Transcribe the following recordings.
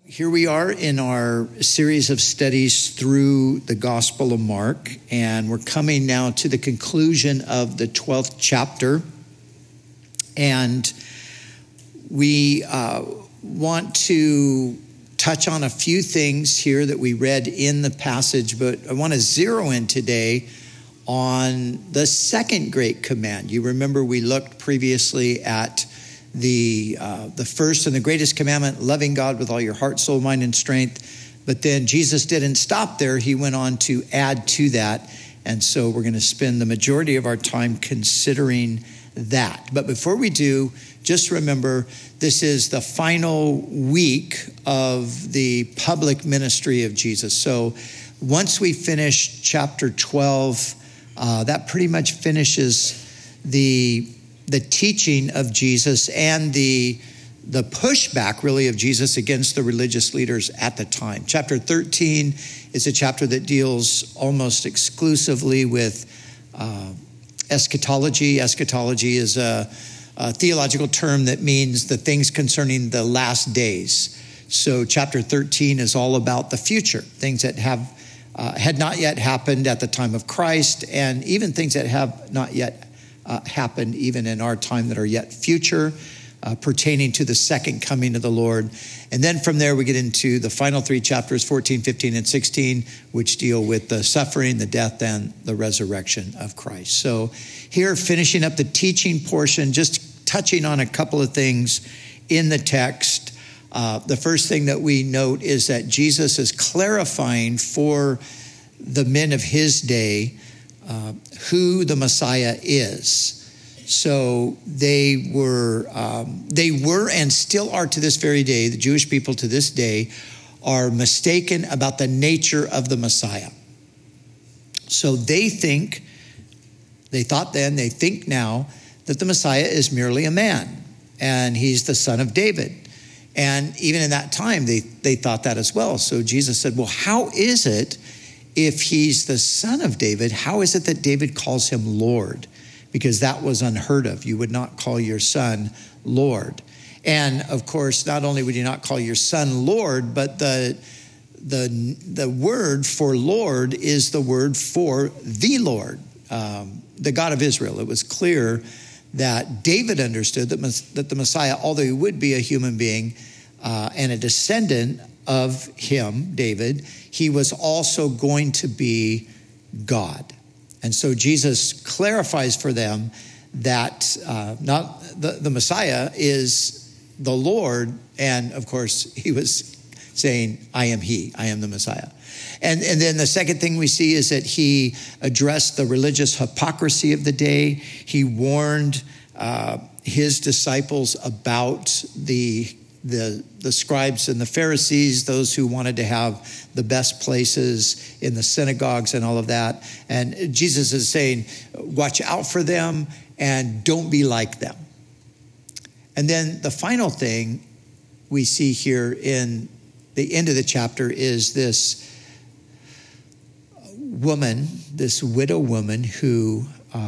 Here we are in our series of studies through the Gospel of Mark, and we're coming now to the conclusion of the 12th chapter. And we want to touch on a few things here that we read in the passage, but I want to zero in today on the second great command. You remember we looked previously at the first and the greatest commandment, loving God with all your heart, soul, mind, and strength. But then Jesus didn't stop there. He went on to add to that. And so we're going to spend the majority of our time considering that. But before we do, just remember, this is the final week of the public ministry of Jesus. So once we finish chapter 12, that pretty much finishes the teaching of Jesus and the pushback really of Jesus against the religious leaders at the time. Chapter 13 is a chapter that deals almost exclusively with eschatology. Eschatology is a theological term that means the things concerning the last days. So chapter 13 is all about the future, things that had not yet happened at the time of Christ, and even things that have not yet happened even in our time that are yet future, pertaining to the second coming of the Lord. And then from there we get into the final three chapters, 14, 15, and 16, which deal with the suffering, the death, and the resurrection of Christ. So here, finishing up the teaching portion, just touching on a couple of things in the text. The first thing that we note is that Jesus is clarifying for the men of his day who the Messiah is. So they were and still are to this very day, the Jewish people to this day are mistaken about the nature of the Messiah. So they think now that the Messiah is merely a man and he's the son of David. And even in that time, they thought that as well. So Jesus said, well, how is it if he's the son of David, how is it that David calls him Lord? Because that was unheard of. You would not call your son Lord. And of course, not only would you not call your son Lord, but the word for Lord is the word for the Lord, the God of Israel. It was clear that David understood that the Messiah, although he would be a human being and a descendant of him, David, he was also going to be God. And so Jesus clarifies for them that not the Messiah is the Lord. And of course, he was saying, I am he, I am the Messiah. And then the second thing we see is that he addressed the religious hypocrisy of the day. He warned his disciples about the scribes and the Pharisees, those who wanted to have the best places in the synagogues and all of that. And Jesus is saying, watch out for them and don't be like them. And then the final thing we see here in the end of the chapter is this woman, this widow woman who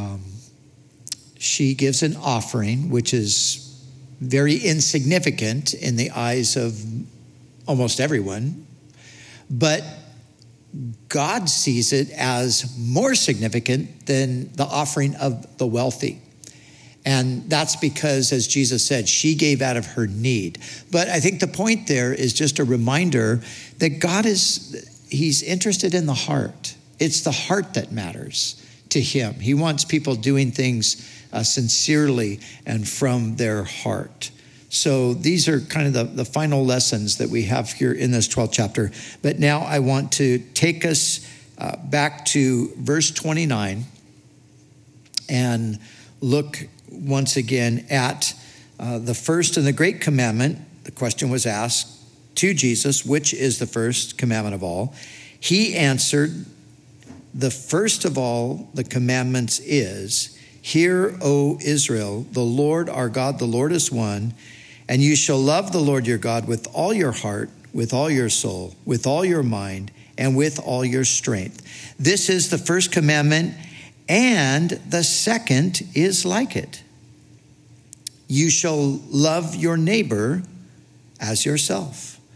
she gives an offering, which is very insignificant in the eyes of almost everyone, but God sees it as more significant than the offering of the wealthy. And that's because, as Jesus said, she gave out of her need. But I think the point there is just a reminder that God he's interested in the heart. It's the heart that matters to him. He wants people doing things sincerely and from their heart. So these are kind of the final lessons that we have here in this 12th chapter. But now I want to take us back to verse 29 and look once again at the first and the great commandment. The question was asked to Jesus, which is the first commandment of all? He answered, the first of all the commandments is, hear, O Israel, the Lord our God, the Lord is one, and you shall love the Lord your God with all your heart, with all your soul, with all your mind, and with all your strength. This is the first commandment, and the second is like it. You shall love your neighbor as yourself.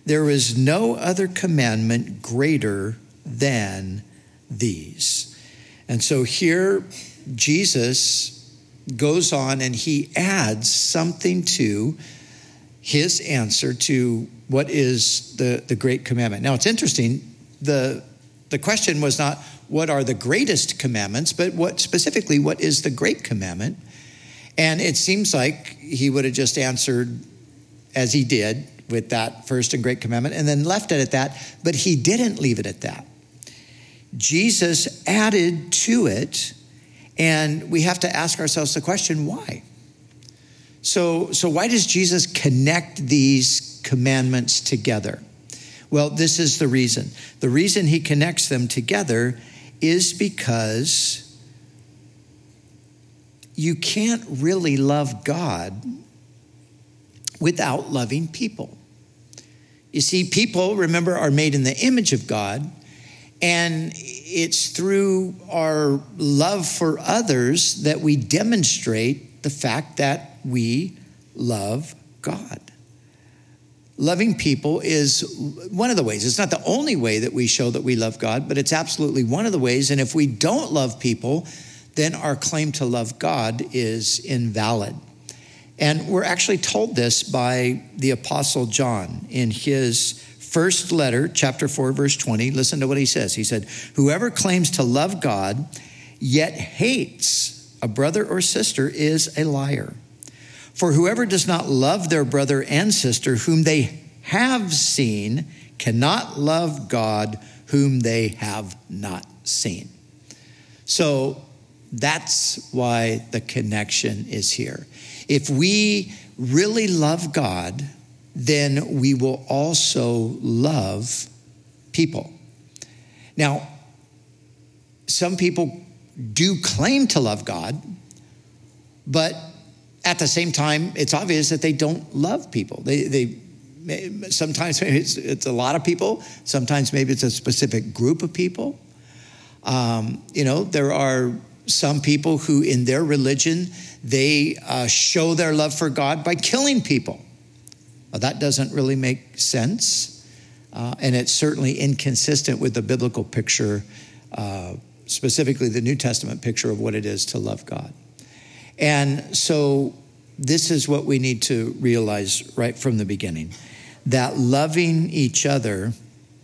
There is no other commandment greater than these. And so here Jesus goes on and he adds something to his answer to what is the great commandment. Now it's interesting, the question was not what are the greatest commandments, but what is the great commandment? And it seems like he would have just answered as he did with that first and great commandment and then left it at that, but he didn't leave it at that. Jesus added to it, and we have to ask ourselves the question, why? So why does Jesus connect these commandments together? Well, this is the reason. The reason he connects them together is because you can't really love God without loving people. You see, people, remember, are made in the image of God, and it's through our love for others that we demonstrate the fact that we love God. Loving people is one of the ways. It's not the only way that we show that we love God, but it's absolutely one of the ways. And if we don't love people, then our claim to love God is invalid. And we're actually told this by the Apostle John in his first letter, chapter 4, verse 20. Listen to what he says. He said, whoever claims to love God yet hates a brother or sister is a liar. For whoever does not love their brother and sister whom they have seen cannot love God whom they have not seen. So that's why the connection is here. If we really love God, then we will also love people. Now, some people do claim to love God, but at the same time, it's obvious that they don't love people. They sometimes maybe it's a lot of people. Sometimes maybe it's a specific group of people. There are some people who in their religion, they show their love for God by killing people. Well, that doesn't really make sense. And it's certainly inconsistent with the biblical picture, specifically the New Testament picture of what it is to love God. And so this is what we need to realize right from the beginning, that loving each other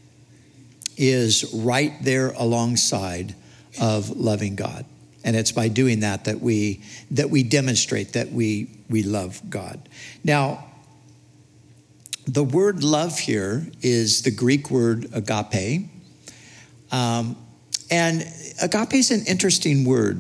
is right there alongside of loving God. And it's by doing that we demonstrate that we love God. Now, the word love here is the Greek word agape. And agape is an interesting word.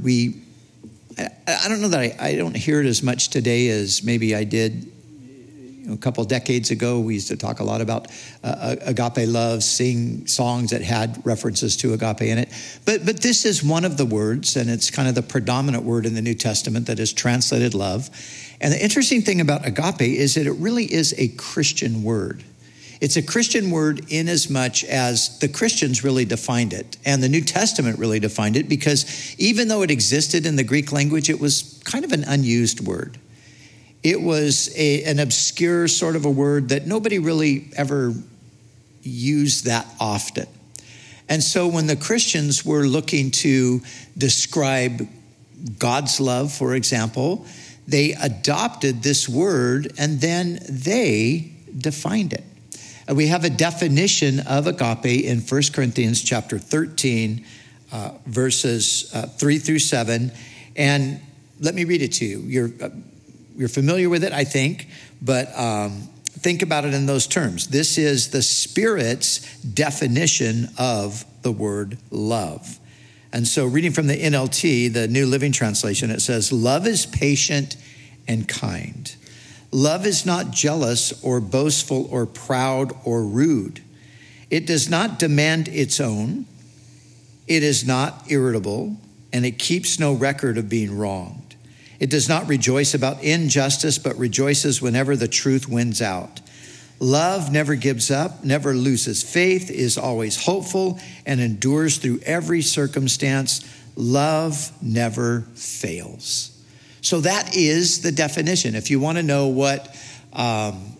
I don't know that I don't hear it as much today as maybe I did a couple decades ago. We used to talk a lot about agape love, sing songs that had references to agape in it. But this is one of the words, and it's kind of the predominant word in the New Testament that is translated love. And the interesting thing about agape is that it really is a Christian word. It's a Christian word in as much as the Christians really defined it, and the New Testament really defined it, because even though it existed in the Greek language, it was kind of an unused word. It was an obscure sort of a word that nobody really ever used that often. And so when the Christians were looking to describe God's love, for example, they adopted this word and then they defined it. We have a definition of agape in 1 Corinthians chapter 13, verses 3 through 7. And let me read it to you. You're familiar with it, I think, but think about it in those terms. This is the Spirit's definition of the word love. And so reading from the NLT, the New Living Translation, it says, love is patient and kind. Love is not jealous or boastful or proud or rude. It does not demand its own. It is not irritable, and it keeps no record of being wronged. It does not rejoice about injustice, but rejoices whenever the truth wins out. Love never gives up, never loses faith, is always hopeful, and endures through every circumstance. Love never fails. So that is the definition. If you want to know what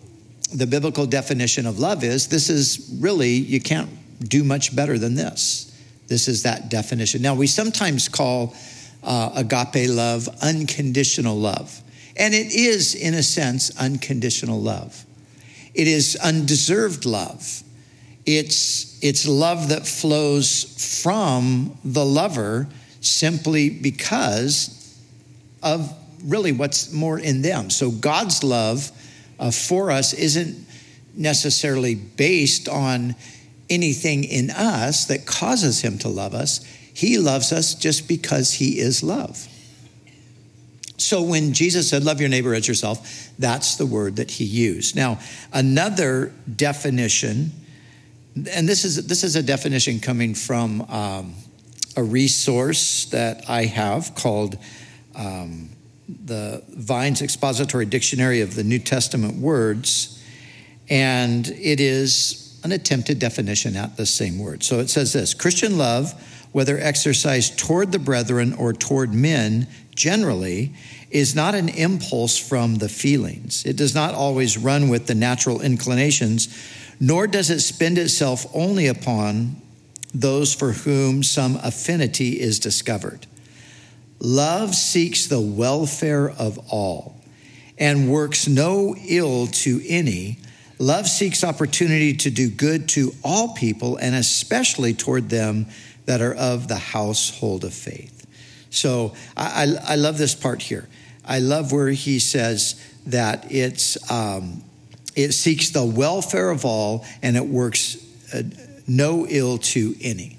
the biblical definition of love is, this is really, you can't do much better than this. This is that definition. Now, we sometimes call agape love unconditional love. And it is, in a sense, unconditional love. It is undeserved love. It's love that flows from the lover simply because of really what's more in them. So God's love for us isn't necessarily based on anything in us that causes him to love us. He loves us just because he is love. So when Jesus said, love your neighbor as yourself, that's the word that he used. Now, another definition, and this is a definition coming from a resource that I have called the Vine's Expository Dictionary of the New Testament Words, and it is an attempted definition at the same word. So it says this: Christian love, whether exercised toward the brethren or toward men generally, is not an impulse from the feelings. It does not always run with the natural inclinations, nor does it spend itself only upon those for whom some affinity is discovered. Love seeks the welfare of all and works no ill to any. Love seeks opportunity to do good to all people, and especially toward them that are of the household of faith. So I love this part here. I love where he says that it seeks the welfare of all, and it works no ill to any.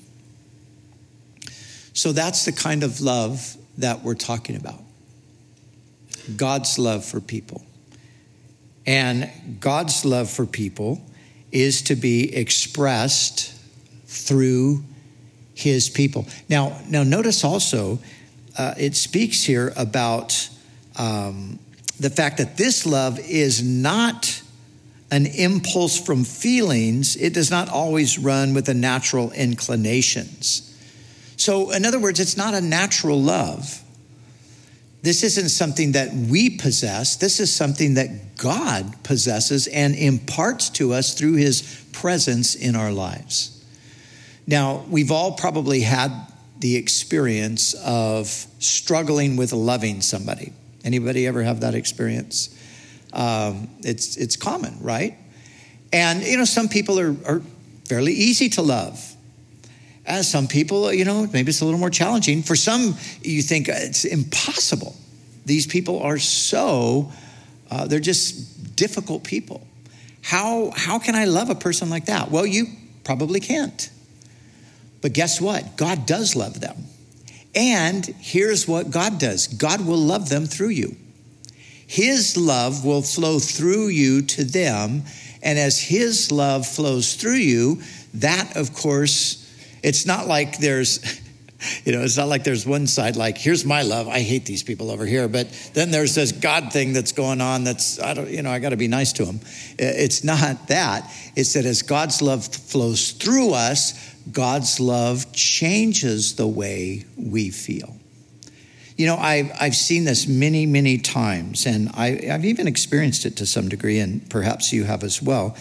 So that's the kind of love that we're talking about. God's love for people. And God's love for people is to be expressed through his people. Now notice also, it speaks here about the fact that this love is not an impulse from feelings. It does not always run with the natural inclinations. So in other words, it's not a natural love. This isn't something that we possess. This is something that God possesses and imparts to us through his presence in our lives. Now, we've all probably had the experience of struggling with loving somebody. Anybody ever have that experience? It's common, right? And, some people are fairly easy to love. As some people, maybe it's a little more challenging. For some, you think it's impossible. These people are they're just difficult people. How can I love a person like that? Well, you probably can't. But guess what? God does love them. And here's what God does. God will love them through you. His love will flow through you to them. And as his love flows through you, that, of course, it's not like there's one side like, here's my love. I hate these people over here. But then there's this God thing that's going on I got to be nice to them. It's not that. It's that as God's love flows through us, God's love changes the way we feel. I've seen this many, many times, and I've even experienced it to some degree, and perhaps you have as well.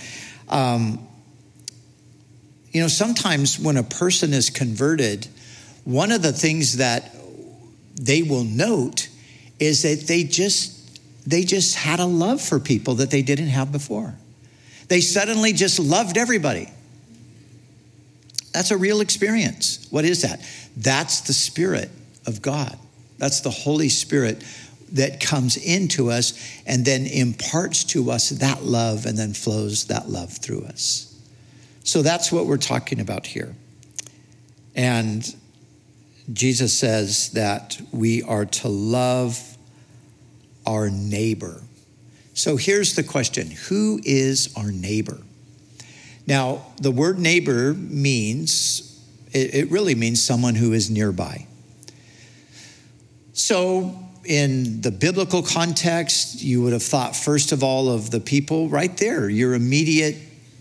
Sometimes when a person is converted, one of the things that they will note is that they just had a love for people that they didn't have before. They suddenly just loved everybody. That's a real experience. What is that? That's the Spirit of God. That's the Holy Spirit that comes into us and then imparts to us that love and then flows that love through us. So that's what we're talking about here. And Jesus says that we are to love our neighbor. So here's the question: who is our neighbor? Now, the word neighbor it really means someone who is nearby. So in the biblical context, you would have thought first of all of the people right there, your immediate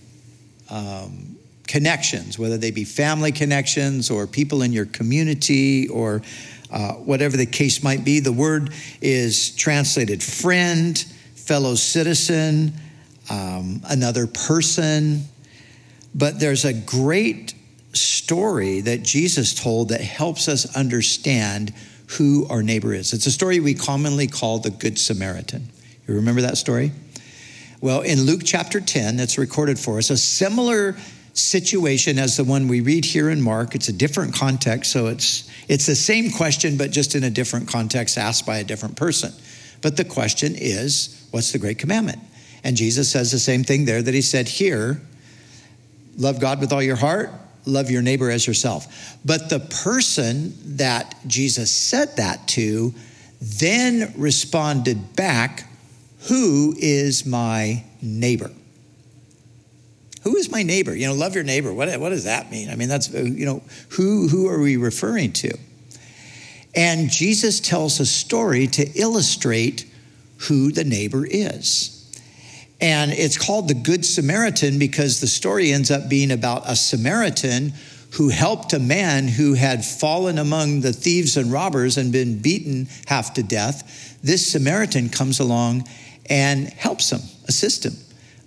connections, whether they be family connections or people in your community or whatever the case might be. The word is translated friend, fellow citizen, another person. But there's a great story that Jesus told that helps us understand who our neighbor is. It's a story we commonly call the Good Samaritan. You remember that story? Well, in Luke chapter 10, that's recorded for us, a similar situation as the one we read here in Mark. It's a different context, so it's the same question, but just in a different context asked by a different person. But the question is, what's the great commandment? And Jesus says the same thing there that he said here: love God with all your heart, love your neighbor as yourself. But the person that Jesus said that to then responded back, who is my neighbor? Who is my neighbor? Love your neighbor. What does that mean? I mean, that's, who are we referring to? And Jesus tells a story to illustrate who the neighbor is. And it's called the Good Samaritan because the story ends up being about a Samaritan who helped a man who had fallen among the thieves and robbers and been beaten half to death. This Samaritan comes along and helps him, assists him,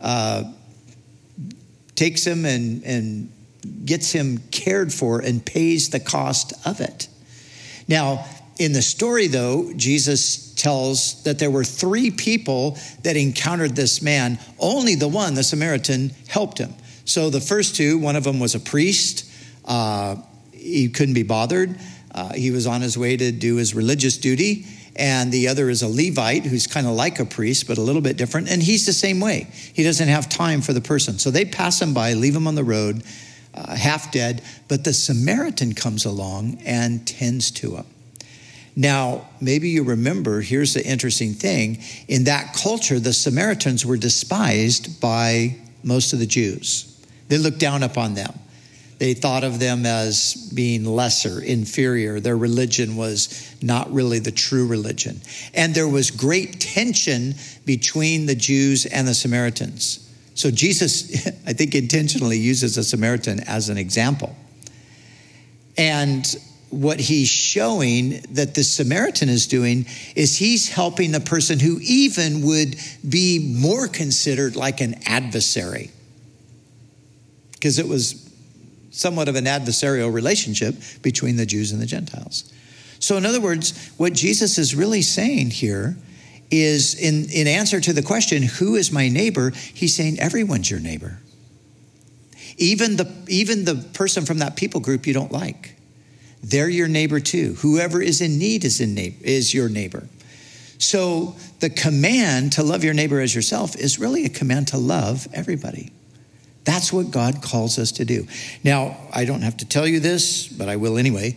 takes him and gets him cared for and pays the cost of it. Now, in the story, though, Jesus tells that there were 3 people that encountered this man. Only the one, the Samaritan, helped him. So the first 2, one of them was a priest. He couldn't be bothered. He was on his way to do his religious duty. And the other is a Levite who's kind of like a priest, but a little bit different. And he's the same way. He doesn't have time for the person. So they pass him by, leave him on the road, half dead. But the Samaritan comes along and tends to him. Now, maybe you remember, here's the interesting thing. In that culture, the Samaritans were despised by most of the Jews. They looked down upon them. They thought of them as being lesser, inferior. Their religion was not really the true religion. And there was great tension between the Jews and the Samaritans. So Jesus, I think, intentionally uses a Samaritan as an example. And what he's showing that the Samaritan is doing is he's helping the person who even would be more considered like an adversary, because it was somewhat of an adversarial relationship between the Jews and the Gentiles. So in other words, what Jesus is really saying here is in answer to the question, who is my neighbor? He's saying everyone's your neighbor. Even the person from that people group you don't like. They're your neighbor too. Whoever is in need is your neighbor. So the command to love your neighbor as yourself is really a command to love everybody. That's what God calls us to do. Now, I don't have to tell you this, but I will anyway.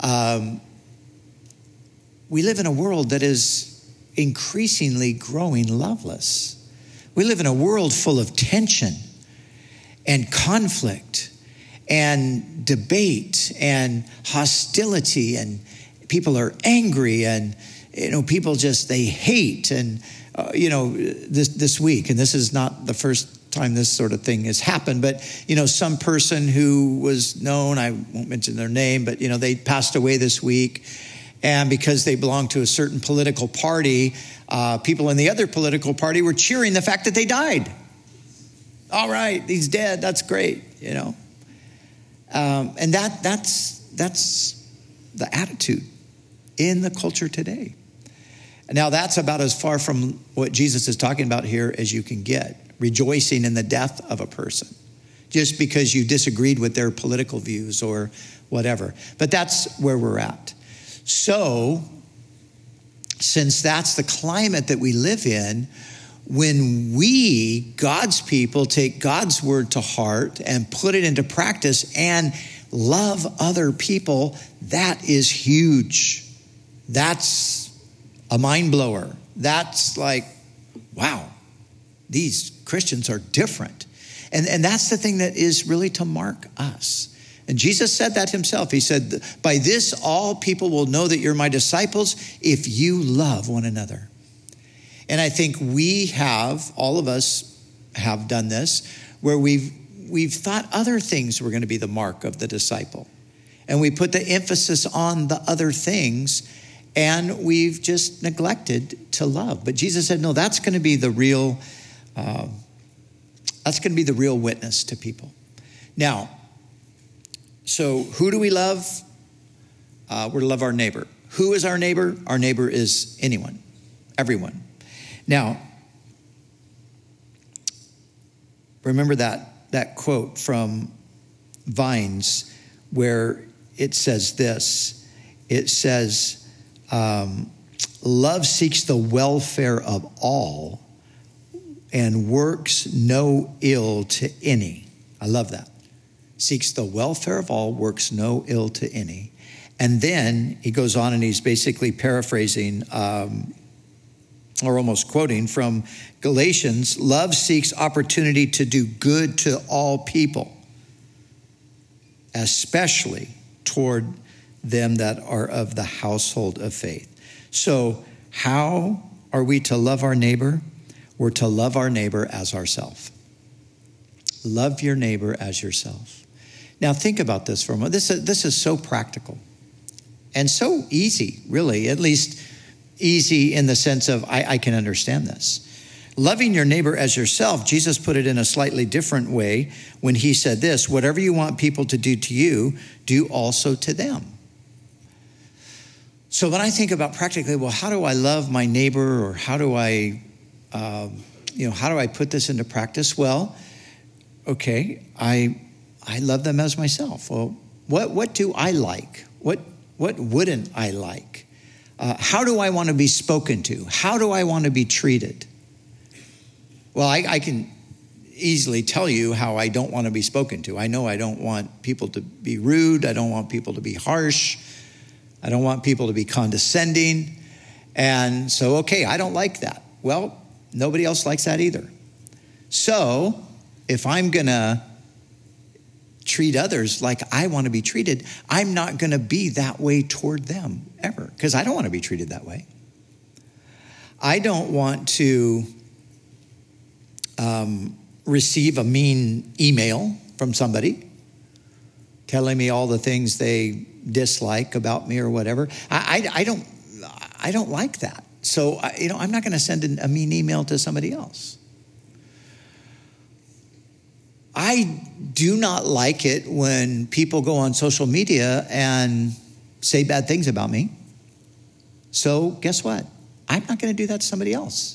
We live in a world that is increasingly growing loveless. We live in a world full of tension and conflict and debate and hostility, and people are angry, and people they hate. And this week, and this is not the first time this sort of thing has happened, but some person who was known, I won't mention their name, but they passed away this week, and because they belonged to a certain political party, people in the other political party were cheering the fact that they died. All right, he's dead. That's great, And that's the attitude in the culture today. Now, that's about as far from what Jesus is talking about here as you can get, rejoicing in the death of a person, just because you disagreed with their political views or whatever. But that's where we're at. So, since that's the climate that we live in, when we, God's people, take God's word to heart and put it into practice and love other people, that is huge. That's a mind blower. That's like, wow, these Christians are different. And that's the thing that is really to mark us. And Jesus said that himself. He said, by this, all people will know that you're my disciples if you love one another. And I think all of us have done this, where we've thought other things were going to be the mark of the disciple. And we put the emphasis on the other things, and we've just neglected to love. But Jesus said, no, that's going to be the real That's going to be the real witness to people. Now, so who do we love? We're to love our neighbor. Who is our neighbor? Our neighbor is anyone, everyone. Now, remember that quote from Vines where it says this. It says, love seeks the welfare of all and works no ill to any. I love that. Seeks the welfare of all, works no ill to any. And then he goes on and he's basically paraphrasing or almost quoting from Galatians. Love seeks opportunity to do good to all people, especially toward them that are of the household of faith. So how are we to love our neighbor? We're to love our neighbor as ourselves. Love your neighbor as yourself. Now think about this for a moment. This is so practical and so easy, really, at least easy in the sense of I can understand this. Loving your neighbor as yourself, Jesus put it in a slightly different way when he said this, whatever you want people to do to you, do also to them. So when I think about practically, well, how do I love my neighbor, or how do I put this into practice? Well, okay, I love them as myself. Well, what do I like? What wouldn't I like? How do I want to be spoken to? How do I want to be treated? Well, I can easily tell you how I don't want to be spoken to. I know I don't want people to be rude. I don't want people to be harsh. I don't want people to be condescending. And so, okay, I don't like that. Well, nobody else likes that either. So if I'm going to treat others like I want to be treated, I'm not going to be that way toward them ever, because I don't want to be treated that way. I don't want to receive a mean email from somebody telling me all the things they dislike about me or whatever. I don't like that. So I'm not going to send a mean email to somebody else. I do not like it when people go on social media and say bad things about me. So guess what? I'm not going to do that to somebody else.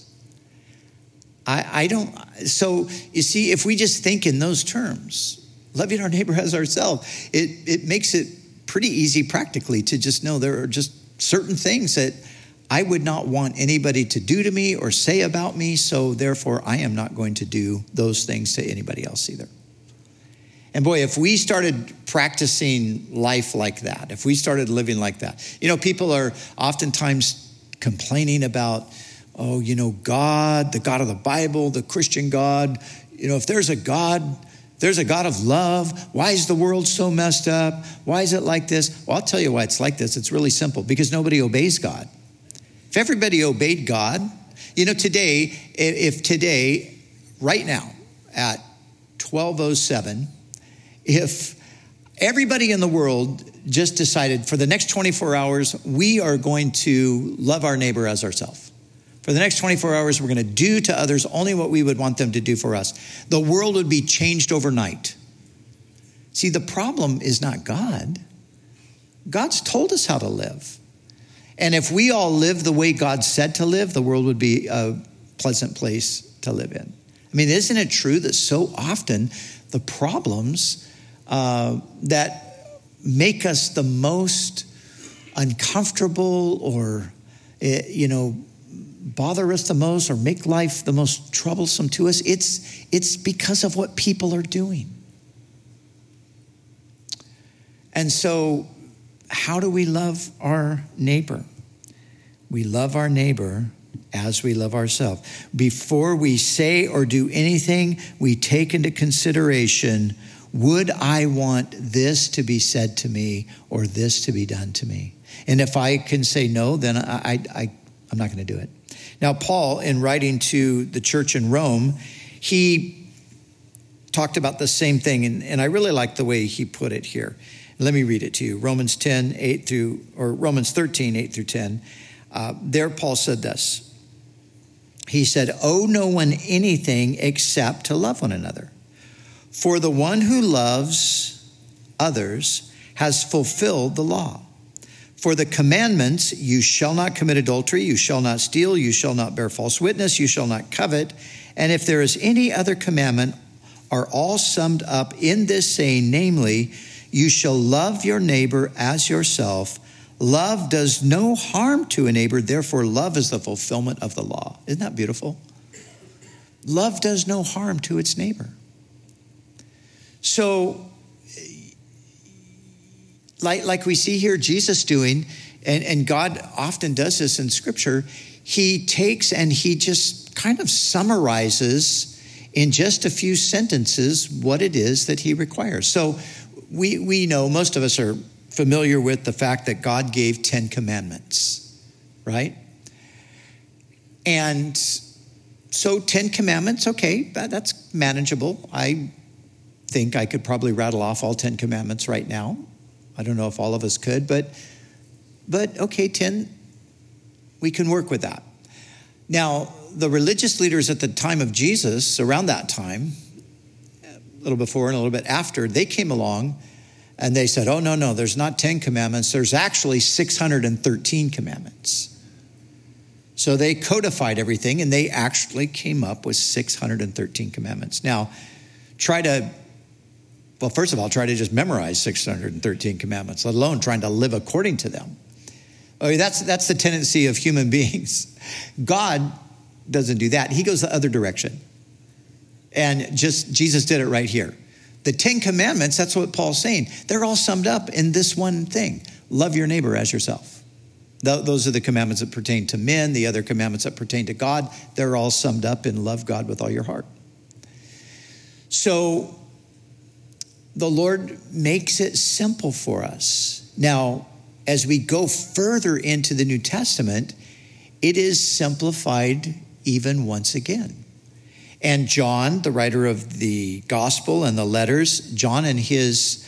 I don't. So you see, if we just think in those terms, loving our neighbor as ourselves, it makes it pretty easy practically to just know there are just certain things that I would not want anybody to do to me or say about me, so therefore I am not going to do those things to anybody else either. And boy, if we started practicing life like that, if we started living like that, people are oftentimes complaining about, God, the God of the Bible, the Christian God. If there's a God of love. Why is the world so messed up? Why is it like this? Well, I'll tell you why it's like this. It's really simple, because nobody obeys God. If everybody obeyed God, today, right now at 12:07, if everybody in the world just decided for the next 24 hours, we are going to love our neighbor as ourselves. For the next 24 hours, we're going to do to others only what we would want them to do for us. The world would be changed overnight. See, the problem is not God. God's told us how to live. And if we all live the way God said to live, the world would be a pleasant place to live in. I mean, isn't it true that so often the problems that make us the most uncomfortable or, bother us the most or make life the most troublesome to us, it's because of what people are doing. And so how do we love our neighbor? We love our neighbor as we love ourselves. Before we say or do anything, we take into consideration, would I want this to be said to me or this to be done to me? And if I can say no, then I'm not going to do it. Now, Paul, in writing to the church in Rome, he talked about the same thing, and I really like the way he put it here. Let me read it to you. Romans 13, 8 through 10. There, Paul said this. he said, owe no one anything except to love one another. For the one who loves others has fulfilled the law. For the commandments, you shall not commit adultery, you shall not steal, you shall not bear false witness, you shall not covet. And if there is any other commandment, are all summed up in this saying, namely, you shall love your neighbor as yourself. Love does no harm to a neighbor, therefore love is the fulfillment of the law. Isn't that beautiful? Love does no harm to its neighbor. So, like we see here Jesus doing, and God often does this in Scripture, he takes and he just kind of summarizes in just a few sentences what it is that he requires. So we know, most of us are familiar with the fact that God gave 10 commandments, right? And so 10 commandments, okay, that's manageable. I think I could probably rattle off all 10 commandments right now. I don't know if all of us could, but okay, 10, we can work with that. Now, the religious leaders at the time of Jesus, around that time, a little before and a little bit after, they came along and they said, oh, no, there's not 10 commandments. There's actually 613 commandments. So they codified everything and they actually came up with 613 commandments. Now, first of all, try to just memorize 613 commandments, let alone trying to live according to them. Okay, that's the tendency of human beings. God doesn't do that. He goes the other direction. And Jesus did it right here. The 10 commandments, that's what Paul's saying. They're all summed up in this one thing. Love your neighbor as yourself. Those are the commandments that pertain to men. The other commandments that pertain to God, they're all summed up in love God with all your heart. So the Lord makes it simple for us. Now, as we go further into the New Testament, it is simplified even once again. And John, the writer of the gospel and the letters, John in his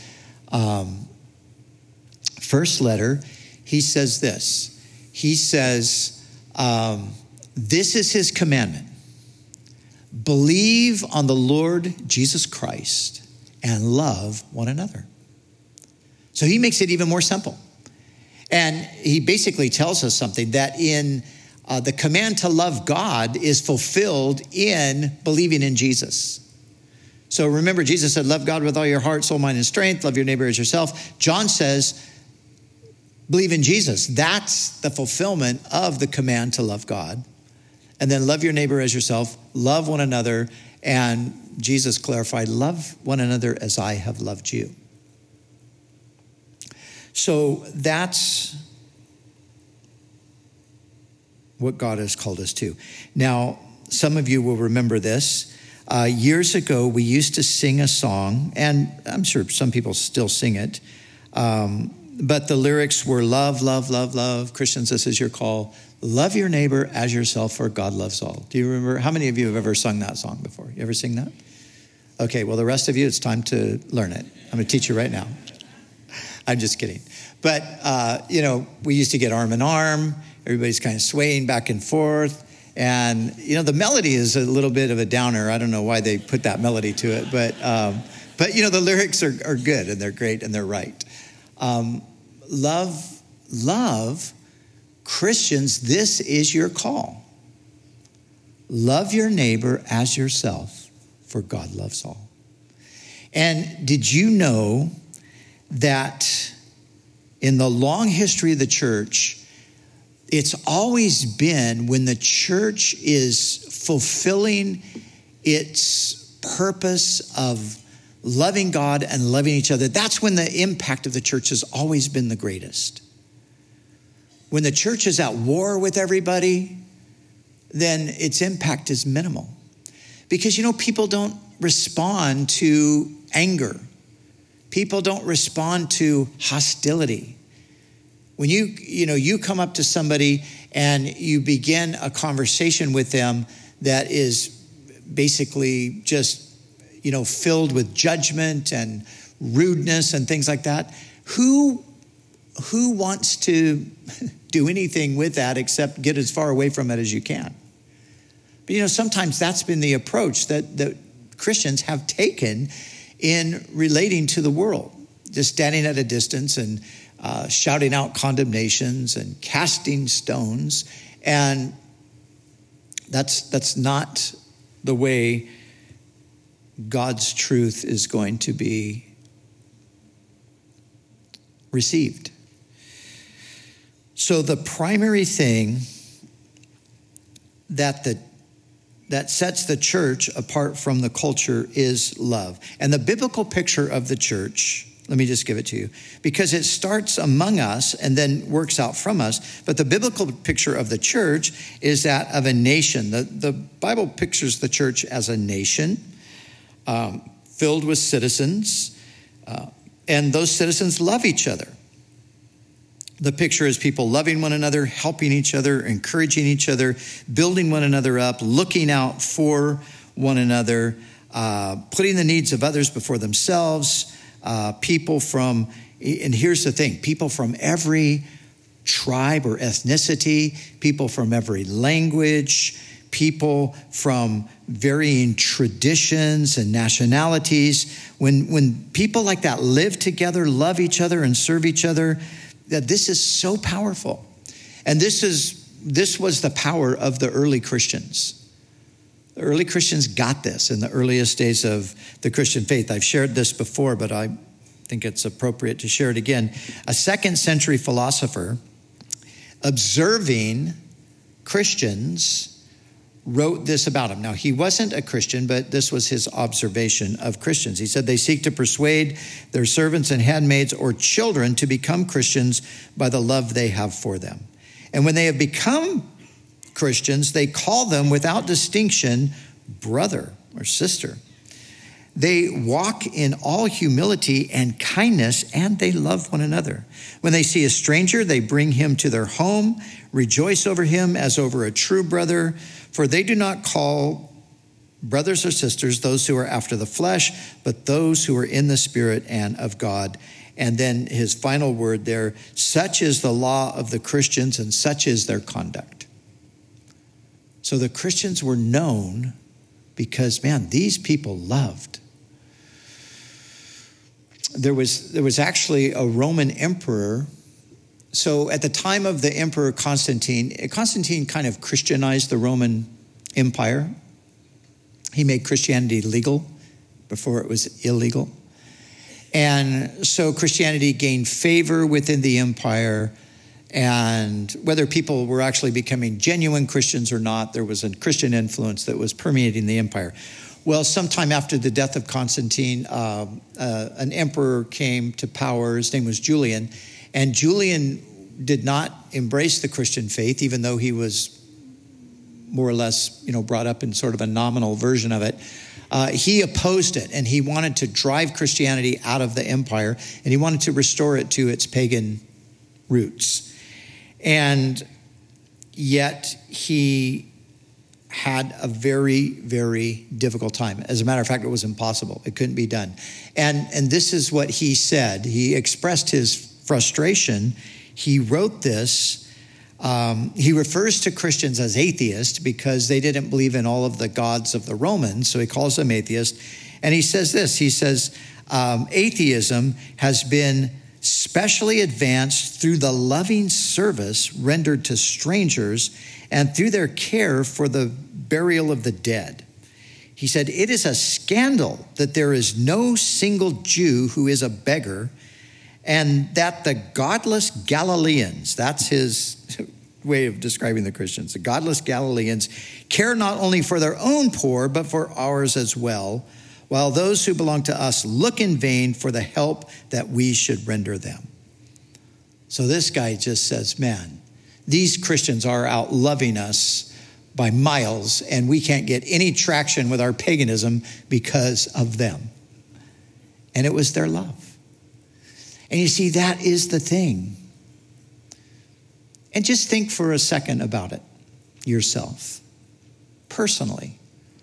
first letter, he says this. He says, this is his commandment. Believe on the Lord Jesus Christ and love one another. So he makes it even more simple. And he basically tells us something that in the command to love God is fulfilled in believing in Jesus. So remember, Jesus said, love God with all your heart, soul, mind, and strength. Love your neighbor as yourself. John says, believe in Jesus. That's the fulfillment of the command to love God. And then love your neighbor as yourself. Love one another. And Jesus clarified, love one another as I have loved you. So that's what God has called us to. Now, some of you will remember this. Years ago, we used to sing a song, and I'm sure some people still sing it, but the lyrics were love, love, love, love. Christians, this is your call. Love your neighbor as yourself, for God loves all. Do you remember? How many of you have ever sung that song before? You ever sing that? Okay, well, the rest of you, it's time to learn it. I'm going to teach you right now. I'm just kidding. But, we used to get arm in arm. Everybody's kind of swaying back and forth. And, the melody is a little bit of a downer. I don't know why they put that melody to it. But the lyrics are good and they're great and they're right. Love, Christians, this is your call. Love your neighbor as yourself, for God loves all. And did you know that in the long history of the church, it's always been when the church is fulfilling its purpose of loving God and loving each other, that's when the impact of the church has always been the greatest. When the church is at war with everybody, then its impact is minimal. Because, people don't respond to anger. People don't respond to hostility. When you come up to somebody and you begin a conversation with them that is basically just, filled with judgment and rudeness and things like that, who wants to do anything with that except get as far away from it as you can? But, sometimes that's been the approach that Christians have taken in relating to the world, just standing at a distance and shouting out condemnations and casting stones. And that's not the way God's truth is going to be received. So the primary thing that sets the church apart from the culture is love. And the biblical picture of the church, let me just give it to you, because it starts among us and then works out from us. But the biblical picture of the church is that of a nation. The Bible pictures the church as a nation filled with citizens, and those citizens love each other. The picture is people loving one another, helping each other, encouraging each other, building one another up, looking out for one another, putting the needs of others before themselves. People from, and here's the thing, people from every tribe or ethnicity, people from every language, people from varying traditions and nationalities. When people like that live together, love each other, and serve each other, that this is so powerful. And this was the power of the early Christians. The early Christians got this in the earliest days of the Christian faith. I've shared this before, but I think it's appropriate to share it again. A 2nd century philosopher observing Christians wrote this about him. Now, he wasn't a Christian, but this was his observation of Christians. He said, they seek to persuade their servants and handmaids or children to become Christians by the love they have for them. And when they have become Christians, they call them without distinction brother or sister. They walk in all humility and kindness, and they love one another. When they see a stranger, they bring him to their home, rejoice over him as over a true brother. For they do not call brothers or sisters those who are after the flesh, but those who are in the spirit and of God. And then his final word there, such is the law of the Christians and such is their conduct. So the Christians were known because, man, these people loved. There was actually a Roman emperor. So at the time of the Emperor Constantine kind of Christianized the Roman Empire. He made Christianity legal before it was illegal. And so Christianity gained favor within the empire. And whether people were actually becoming genuine Christians or not, there was a Christian influence that was permeating the empire. Well, sometime after the death of Constantine, an emperor came to power. His name was Julian. And Julian did not embrace the Christian faith, even though he was more or less, brought up in sort of a nominal version of it. He opposed it, and he wanted to drive Christianity out of the empire, and he wanted to restore it to its pagan roots. And yet he had a very, very difficult time. As a matter of fact, it was impossible. It couldn't be done. And this is what he said. He expressed his frustration. He wrote this. He refers to Christians as atheists because they didn't believe in all of the gods of the Romans, so he calls them atheists. And he says this, he says, atheism has been specially advanced through the loving service rendered to strangers and through their care for the burial of the dead. He said, it is a scandal that there is no single Jew who is a beggar, and that the godless Galileans, that's his way of describing the Christians, the godless Galileans care not only for their own poor, but for ours as well, while those who belong to us look in vain for the help that we should render them. So this guy just says, man, these Christians are out loving us by miles, and we can't get any traction with our paganism because of them. And it was their love. And you see, that is the thing. And just think for a second about it yourself, personally.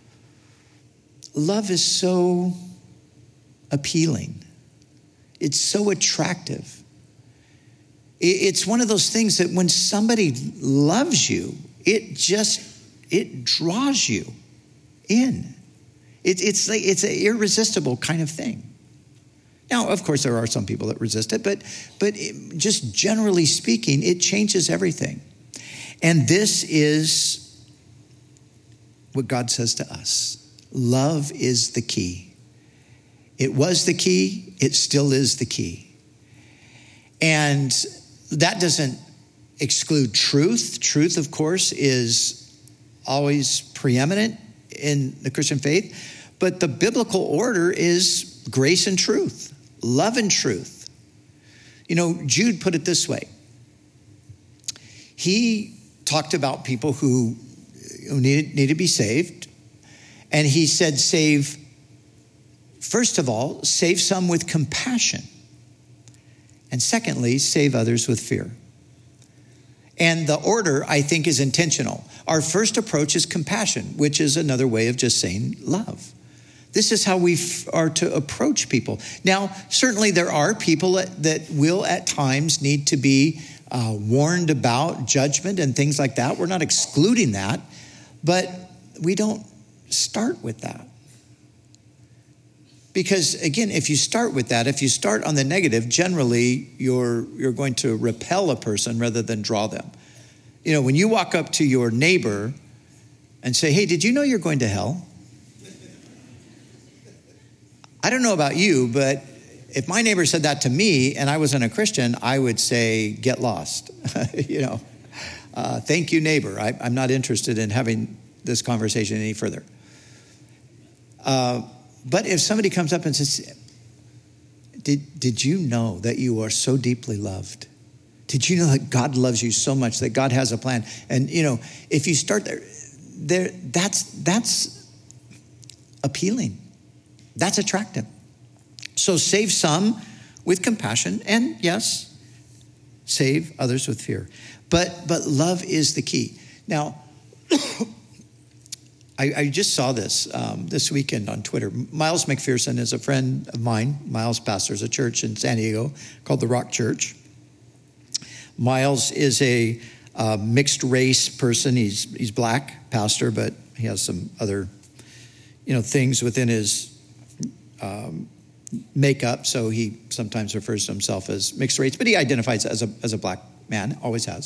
Love is so appealing. It's so attractive. It's one of those things that when somebody loves you, it just it draws you in. It's an irresistible kind of thing. Now, of course, there are some people that resist it, but just generally speaking, it changes everything. And this is what God says to us. Love is the key. It was the key. It still is the key. And that doesn't exclude truth. Truth, of course, is always preeminent in the Christian faith. But the biblical order is grace and truth, love and truth. You know, Jude put it this way. He talked about people who need to be saved. And he said, first of all, save some with compassion. And secondly, save others with fear. And the order, I think, is intentional. Our first approach is compassion, which is another way of just saying love. This is how we are to approach people. Now, certainly there are people that will at times need to be warned about judgment and things like that. We're not excluding that, but we don't start with that. Because again, if you start with that, if you start on the negative, generally you're going to repel a person rather than draw them. You know, when you walk up to your neighbor and say, hey, did you know you're going to hell? I don't know about you, but if my neighbor said that to me and I wasn't a Christian, I would say, get lost. Thank you, neighbor. I'm not interested in having this conversation any further. But if somebody comes up and says, did you know that you are so deeply loved? Did you know that God loves you so much, that God has a plan? And, you know, if you start there, that's appealing. That's attractive. So save some with compassion, and yes, save others with fear. But love is the key. Now, I just saw this this weekend on Twitter. Miles McPherson is a friend of mine. Miles pastors a church in San Diego called the Rock Church. Miles is a mixed race person. He's black pastor, but he has some other, things within his makeup. So he sometimes refers to himself as mixed race, but he identifies as a black man, always has.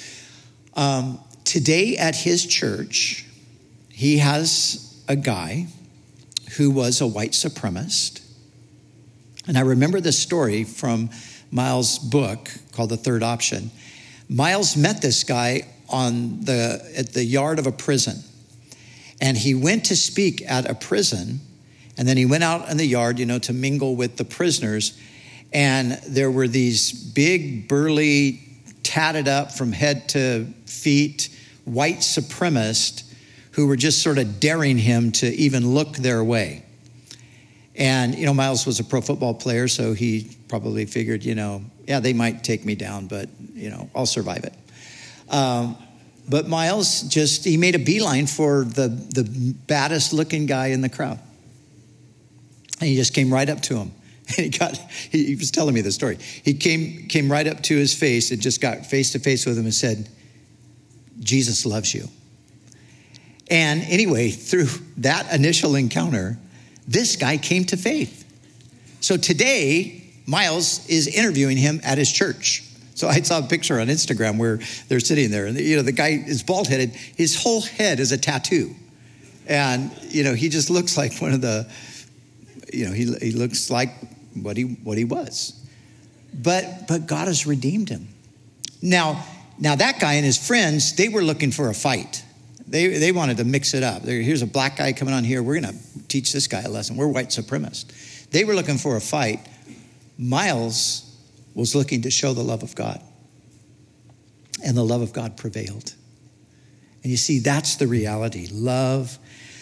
Today at his church, he has a guy who was a white supremacist. And I remember this story from Miles' book called The Third Option. Miles met this guy at the yard of a prison. And he went to speak at a prison. And then he went out in the yard, to mingle with the prisoners. And there were these big, burly, tatted up from head to feet, white supremacists who were just sort of daring him to even look their way. And, Miles was a pro football player, so he probably figured, they might take me down, but, I'll survive it. But Miles he made a beeline for the baddest looking guy in the crowd. And he just came right up to him. And he was telling me the story. He came right up to his face and just got face to face with him and said, Jesus loves you. And anyway, through that initial encounter, this guy came to faith. So today, Miles is interviewing him at his church. So I saw a picture on Instagram where they're sitting there. And, the guy is bald-headed. His whole head is a tattoo. And, he just looks like one of the, he looks like what he was. But God has redeemed him. Now that guy and his friends, they were looking for a fight. They wanted to mix it up. Here's a black guy coming on here. We're going to teach this guy a lesson. We're white supremacists. They were looking for a fight. Miles was looking to show the love of God. And the love of God prevailed. And you see, that's the reality. Love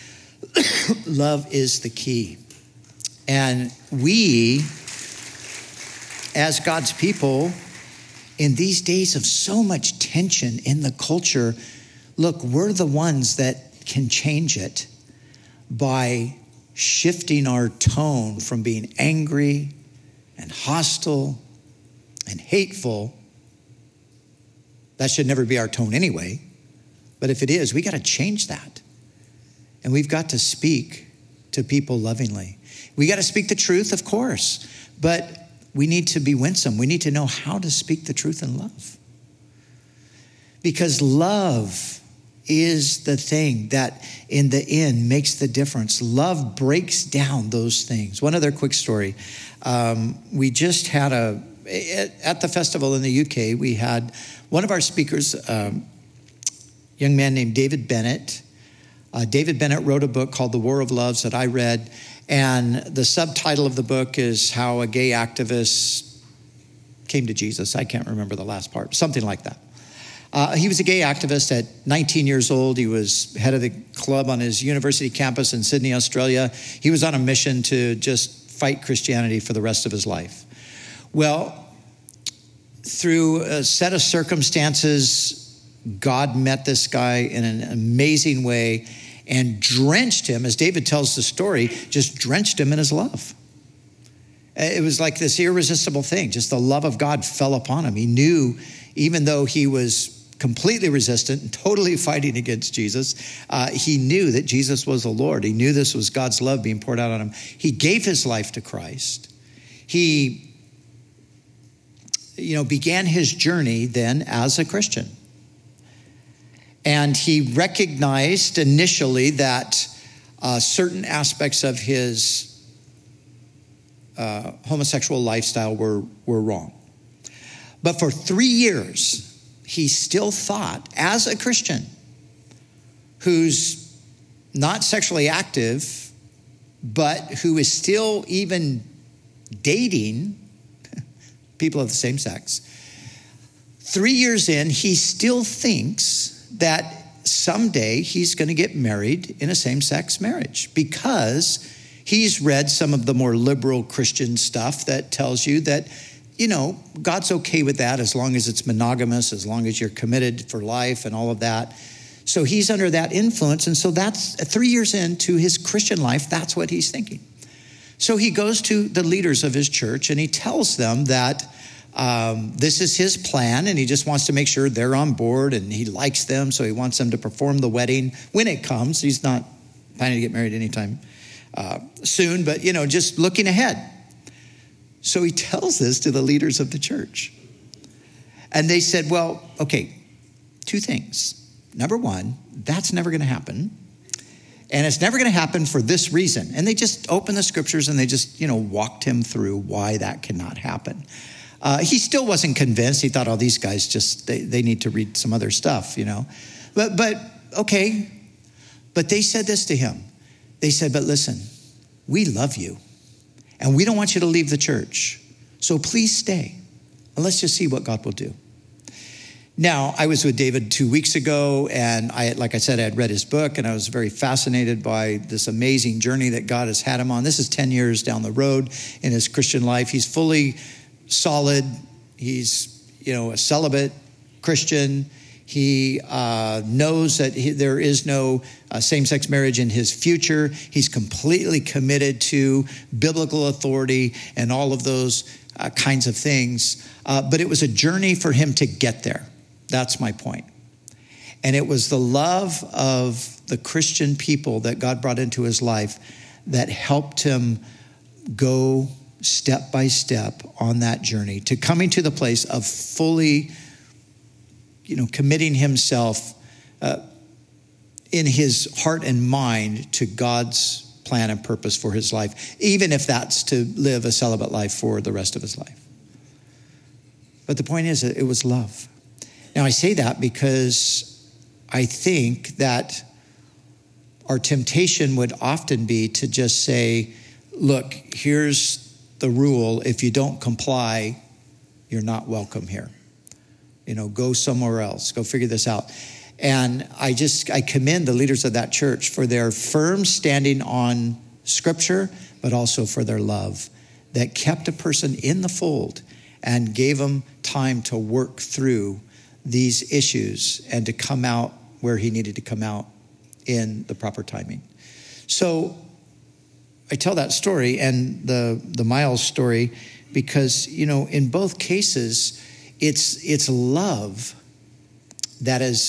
is the key. And we, as God's people, in these days of so much tension in the culture, look, we're the ones that can change it by shifting our tone from being angry and hostile and hateful. That should never be our tone anyway. But if it is, we got to change that. And we've got to speak to people lovingly. We got to speak the truth, of course, but we need to be winsome. We need to know how to speak the truth in love. Because love is the thing that in the end makes the difference. Love breaks down those things. One other quick story. We just had at the festival in the UK, we had one of our speakers, young man named David Bennett. David Bennett wrote a book called The War of Loves that I read, and the subtitle of the book is How a Gay Activist Came to Jesus. I can't remember the last part, something like that. He was a gay activist at 19 years old. He was head of the club on his university campus in Sydney, Australia. He was on a mission to just fight Christianity for the rest of his life. Well, through a set of circumstances, God met this guy in an amazing way and drenched him, as David tells the story, just drenched him in his love. It was like this irresistible thing. Just the love of God fell upon him. He knew, even though he was completely resistant and totally fighting against Jesus, he knew that Jesus was the Lord. He knew this was God's love being poured out on him. He gave his life to Christ. He, began his journey then as a Christian. And he recognized initially that certain aspects of his homosexual lifestyle were wrong. But for 3 years, he still thought, as a Christian who's not sexually active, but who is still even dating people of the same sex, 3 years in, he still thinks that someday he's going to get married in a same-sex marriage because he's read some of the more liberal Christian stuff that tells you that, God's okay with that as long as it's monogamous, as long as you're committed for life and all of that. So he's under that influence. And so that's 3 years into his Christian life, that's what he's thinking. So he goes to the leaders of his church and he tells them that this is his plan and he just wants to make sure they're on board and he likes them. So he wants them to perform the wedding when it comes. He's not planning to get married anytime soon, but, just looking ahead. So he tells this to the leaders of the church. And they said, well, okay, 2 things. Number one, that's never going to happen. And it's never going to happen for this reason. And they just opened the scriptures and they just, walked him through why that cannot happen. He still wasn't convinced. He thought, these guys just, they need to read some other stuff, But okay. But they said this to him. They said, but listen, we love you. And we don't want you to leave the church. So please stay. And let's just see what God will do. Now, I was with David 2 weeks ago, and like I said, I had read his book, and I was very fascinated by this amazing journey that God has had him on. This is 10 years down the road in his Christian life. He's fully solid. He's, a celibate Christian. He knows that there is no same-sex marriage in his future. He's completely committed to biblical authority and all of those kinds of things. But it was a journey for him to get there. That's my point. And it was the love of the Christian people that God brought into his life that helped him go step by step on that journey to coming to the place of fully committing himself in his heart and mind to God's plan and purpose for his life, even if that's to live a celibate life for the rest of his life. But the point is, it was love. Now, I say that because I think that our temptation would often be to just say, look, here's the rule. If you don't comply, you're not welcome here. Go somewhere else. Go figure this out. And I commend the leaders of that church for their firm standing on Scripture, but also for their love that kept a person in the fold and gave them time to work through these issues and to come out where he needed to come out in the proper timing. So I tell that story and the Miles story because, in both cases, it's love that has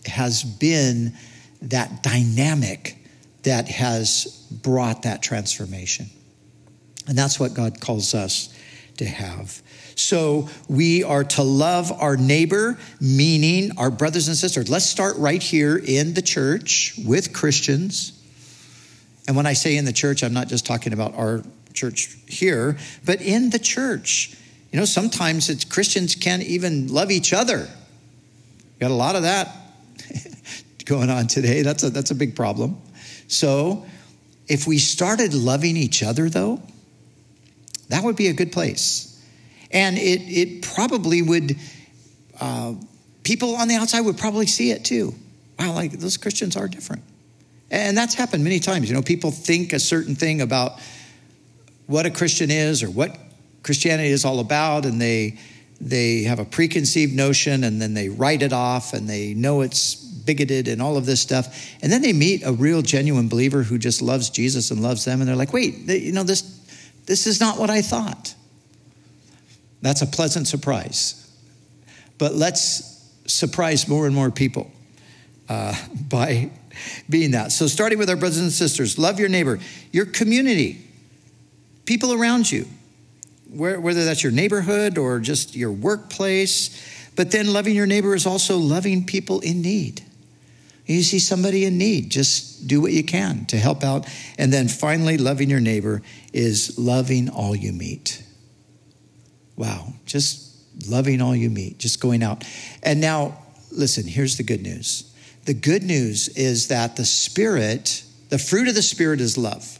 has been that dynamic that has brought that transformation. And that's what God calls us to have. So we are to love our neighbor, meaning our brothers and sisters. Let's start right here in the church with Christians. And when I say in the church, I'm not just talking about our church here, but in the church. You know, sometimes Christians can't even love each other. Got a lot of that going on today. That's a big problem. So if we started loving each other, though, that would be a good place. And it probably would, people on the outside would probably see it too. Wow, like those Christians are different. And that's happened many times. You know, people think a certain thing about what a Christian is or what Christianity is all about, and they have a preconceived notion, and then they write it off, and they know it's bigoted and all of this stuff. And then they meet a real, genuine believer who just loves Jesus and loves them, and they're like, wait, you know, this is not what I thought. That's a pleasant surprise. But let's surprise more and more people by being that. So starting with our brothers and sisters, love your neighbor, your community, people around you, whether that's your neighborhood or just your workplace. But then loving your neighbor is also loving people in need. You see somebody in need, just do what you can to help out. And then finally, loving your neighbor is loving all you meet. Wow, just loving all you meet, just going out. And now, listen, here's the good news. The good news is that the Spirit, the fruit of the Spirit is love.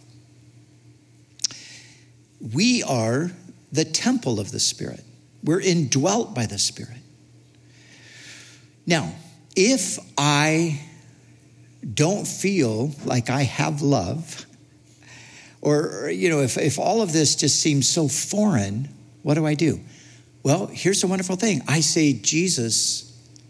We are the temple of the Spirit. We're indwelt by the Spirit. Now, if I don't feel like I have love, or, you know, if all of this just seems so foreign, what do? Well, here's the wonderful thing. I say, Jesus,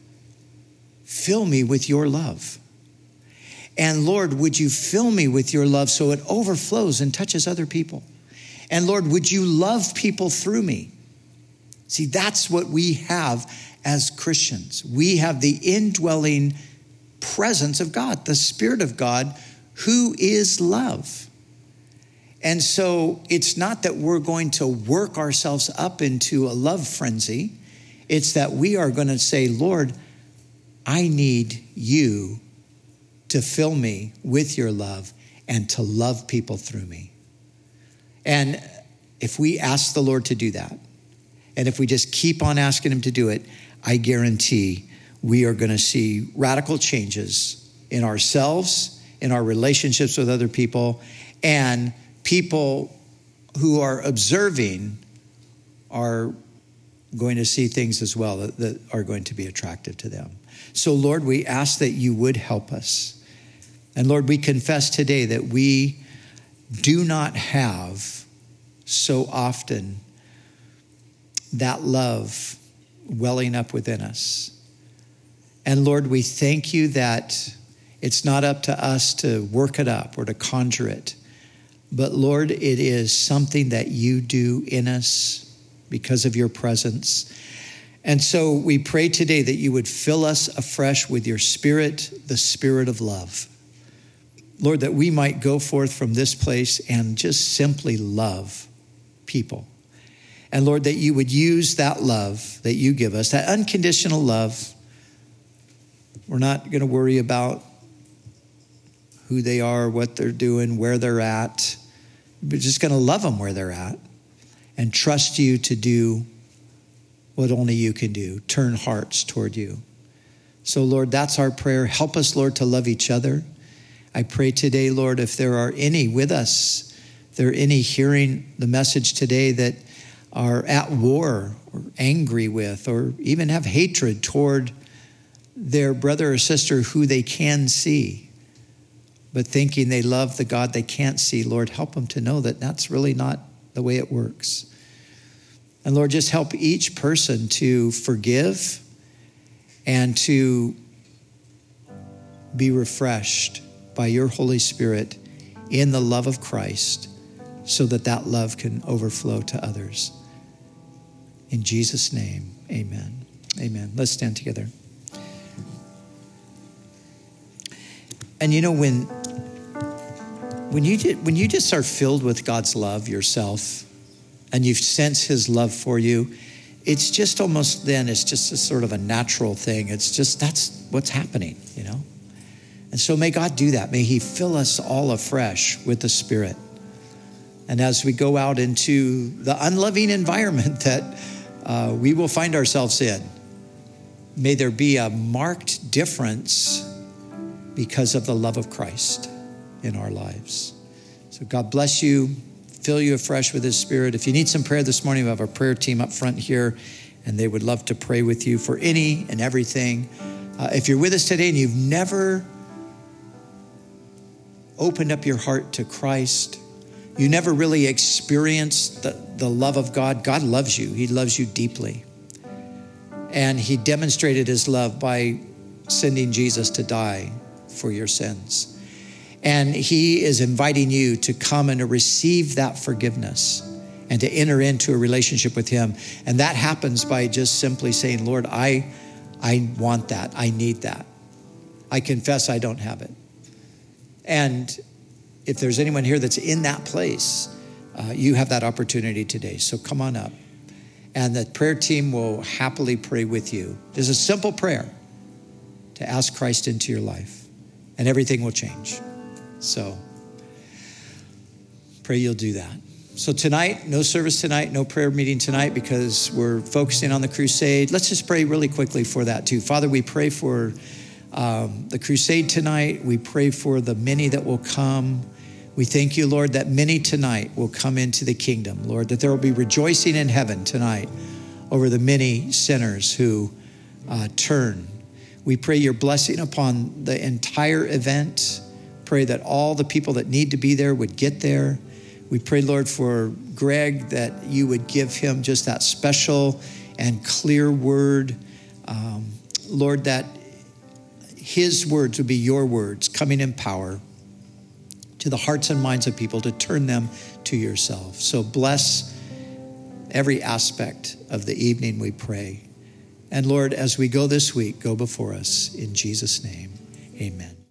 fill me with your love. And Lord, would you fill me with your love so it overflows and touches other people? And Lord, would you love people through me? See, that's what we have as Christians. We have the indwelling presence of God, the Spirit of God, who is love. And so it's not that we're going to work ourselves up into a love frenzy. It's that we are going to say, Lord, I need you to fill me with your love and to love people through me. And if we ask the Lord to do that, and if we just keep on asking him to do it, I guarantee we are going to see radical changes in ourselves, in our relationships with other people, and people who are observing are going to see things as well that are going to be attractive to them. So, Lord, we ask that you would help us. And, Lord, we confess today that we do not have so often that love welling up within us. And, Lord, we thank you that it's not up to us to work it up or to conjure it. But, Lord, it is something that you do in us because of your presence. And so we pray today that you would fill us afresh with your Spirit, the Spirit of love. Lord, that we might go forth from this place and just simply love people. And Lord, that you would use that love that you give us, that unconditional love. We're not going to worry about who they are, what they're doing, where they're at. We're just going to love them where they're at and trust you to do what only you can do, turn hearts toward you. So, Lord, that's our prayer. Help us, Lord, to love each other. I pray today, Lord, if there are any with us, if there are any hearing the message today that are at war or angry with or even have hatred toward their brother or sister who they can see, but thinking they love the God they can't see, Lord, help them to know that that's really not the way it works. And Lord, just help each person to forgive and to be refreshed by your Holy Spirit in the love of Christ so that that love can overflow to others. In Jesus' name, amen. Amen. Let's stand together. And when you just are filled with God's love yourself, and you sense his love for you, it's just almost then, it's just a sort of a natural thing. It's just, that's what's happening, And so may God do that. May he fill us all afresh with the Spirit. And as we go out into the unloving environment that we will find ourselves in, may there be a marked difference because of the love of Christ in our lives. So God bless you, fill you afresh with his Spirit. If you need some prayer this morning, we have our prayer team up front here, and they would love to pray with you for any and everything. If you're with us today and you've never opened up your heart to Christ, you never really experienced the love of God. God loves you. He loves you deeply. And he demonstrated his love by sending Jesus to die for your sins. And he is inviting you to come and to receive that forgiveness and to enter into a relationship with him. And that happens by just simply saying, Lord, I want that. I need that. I confess I don't have it. And if there's anyone here that's in that place, you have that opportunity today. So come on up. And the prayer team will happily pray with you. There's a simple prayer to ask Christ into your life, and everything will change. So pray you'll do that. So tonight, no service tonight, no prayer meeting tonight because we're focusing on the crusade. Let's just pray really quickly for that too. Father, we pray for the crusade tonight. We pray for the many that will come. We thank you, Lord, that many tonight will come into the kingdom, Lord, that there will be rejoicing in heaven tonight over the many sinners who turn. We pray your blessing upon the entire event. Pray that all the people that need to be there would get there. We pray, Lord, for Greg, that you would give him just that special and clear word. Lord, that his words would be your words coming in power to the hearts and minds of people to turn them to yourself. So bless every aspect of the evening, we pray. And Lord, as we go this week, go before us in Jesus' name. Amen.